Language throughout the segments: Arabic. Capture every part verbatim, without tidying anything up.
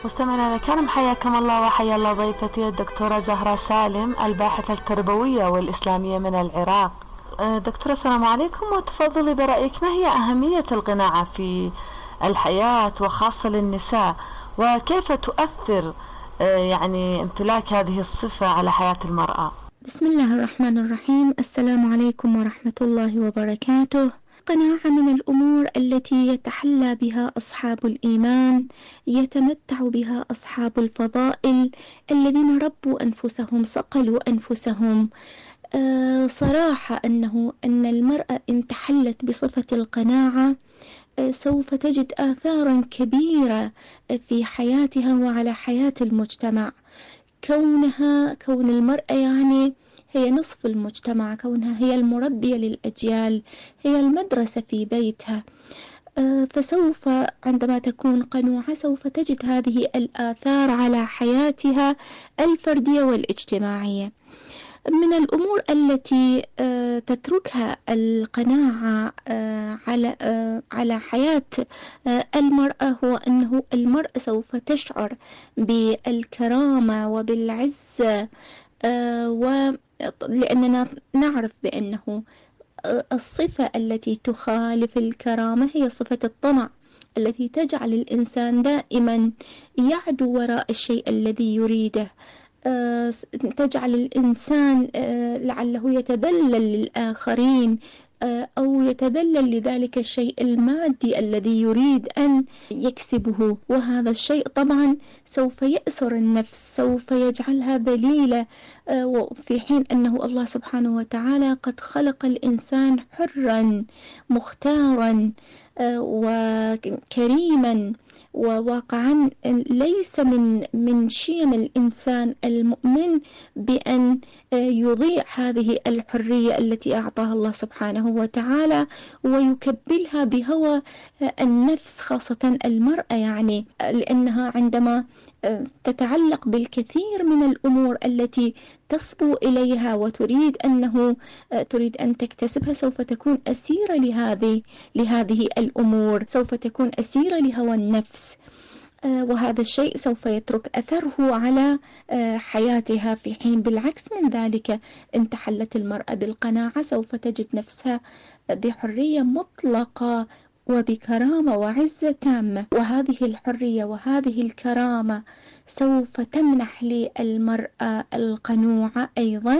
مستمعينا الكرام، حياكم الله وحيا الله ضيفتي الدكتورة زهرة سالم، الباحثة التربوية والإسلامية من العراق. دكتورة السلام عليكم، وتفضلي برأيك ما هي أهمية القناعة في الحياة وخاصة للنساء، وكيف تؤثر يعني امتلاك هذه الصفة على حياة المرأة؟ بسم الله الرحمن الرحيم. السلام عليكم ورحمة الله وبركاته. قناعة من الأمور التي يتحلى بها أصحاب الإيمان، يتمتع بها أصحاب الفضائل الذين ربوا أنفسهم، صقلوا أنفسهم. آه صراحة أنه أن المرأة إن تحلت بصفة القناعة آه سوف تجد آثارا كبيرة في حياتها وعلى حياة المجتمع. كونها كون المرأة يعني هي نصف المجتمع، كونها هي المربية للأجيال، هي المدرسة في بيتها. فسوف عندما تكون قنوعة سوف تجد هذه الآثار على حياتها الفردية والاجتماعية. من الأمور التي تتركها القناعة على على حياة المرأة هو أنه المرأة سوف تشعر بالكرامة وبالعزة، ولأننا نعرف بأنه الصفة التي تخالف الكرامة هي صفة الطمع التي تجعل الإنسان دائما يعدو وراء الشيء الذي يريده، تجعل الإنسان لعله يتذلل للآخرين أو يتذلل لذلك الشيء المادي الذي يريد أن يكسبه، وهذا الشيء طبعا سوف يأسر النفس، سوف يجعلها ذليلة، في حين أنه الله سبحانه وتعالى قد خلق الإنسان حرا مختارا وكريما. وواقعا ليس من من شيم الإنسان المؤمن بأن يضيع هذه الحرية التي أعطاها الله سبحانه وتعالى ويكبلها بهوى النفس، خاصة المرأة يعني، لأنها عندما تتعلق بالكثير من الأمور التي تصبو إليها وتريد أنه تريد أن تكتسبها سوف تكون أسيرة لهذه لهذه الأمور، سوف تكون أسيرة لهوى النفس، وهذا الشيء سوف يترك أثره على حياتها. في حين بالعكس من ذلك إن تحلت المرأة بالقناعة سوف تجد نفسها بحرية مطلقة وبكرامة وعزة تامة، وهذه الحرية وهذه الكرامة سوف تمنح للمرأة القنوعة أيضا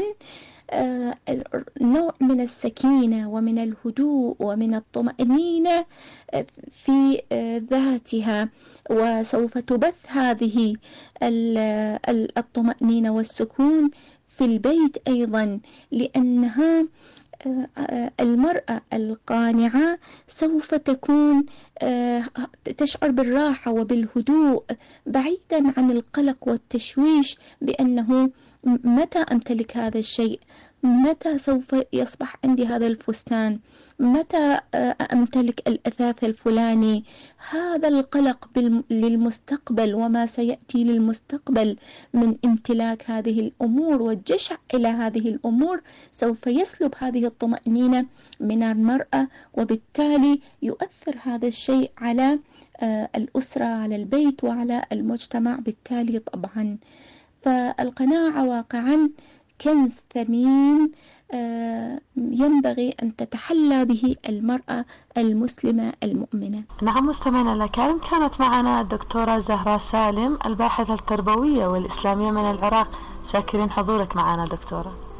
نوع من السكينة ومن الهدوء ومن الطمأنينة في ذاتها، وسوف تبث هذه الطمأنينة والسكون في البيت أيضا، لأنها المرأة القانعة سوف تكون تشعر بالراحة وبالهدوء بعيدا عن القلق والتشويش بأنه متى أمتلك هذا الشيء، متى سوف يصبح عندي هذا الفستان، متى أمتلك الأثاث الفلاني. هذا القلق للمستقبل وما سيأتي للمستقبل من امتلاك هذه الأمور والجشع إلى هذه الأمور سوف يسلب هذه الطمأنينة من المرأة، وبالتالي يؤثر هذا الشيء على الأسرة، على البيت وعلى المجتمع بالتالي طبعا. فالقناعة واقعا كنز ثمين ينبغي أن تتحلى به المرأة المسلمة المؤمنة. نعم مستمعينا الكرام، كانت معنا الدكتورة زهرة سالم، الباحثة التربوية والإسلامية من العراق. شاكرين حضورك معنا دكتورة.